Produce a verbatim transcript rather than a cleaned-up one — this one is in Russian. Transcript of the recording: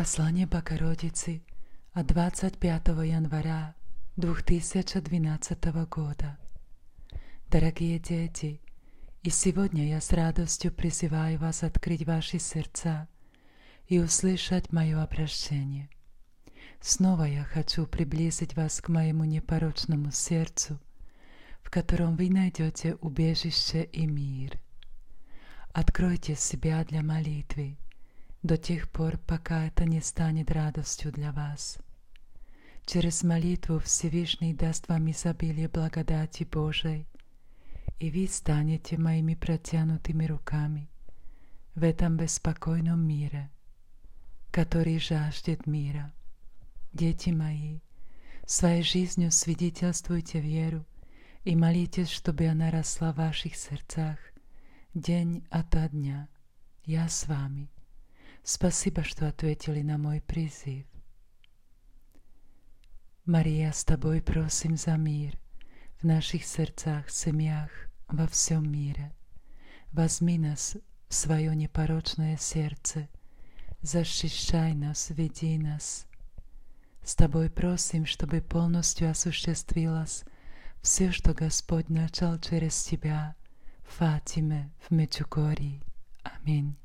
Послание Богородицы от двадцать пятого января две тысячи двенадцатого года. Дорогие дети, и сегодня я с радостью призываю вас открыть ваши сердца и услышать мое обращение. Снова я хочу приблизить вас к моему непорочному сердцу, в котором вы найдете убежище и мир. Откройте себя для молитвы до тех пор, пока это не станет радостью для вас. Через молитву Всевышний даст вам изобилие благодати Божией, и вы станете моими протянутыми руками в этом беспокойном мире, который жаждет мира. Дети мои, своей жизнью свидетельствуйте веру и молитесь, чтобы она росла в ваших сердцах день ото дня. Я с вами. Спасибо, что ответили на мой призыв. Мария, с тобой просим за мир в наших сердцах, семьях, во всем мире. Возьми нас в свое непорочное сердце, защищай нас, веди нас. С тобой просим, чтобы полностью осуществилось все, что Господь начал через тебя в Фатиме, в Меджугорье. Аминь.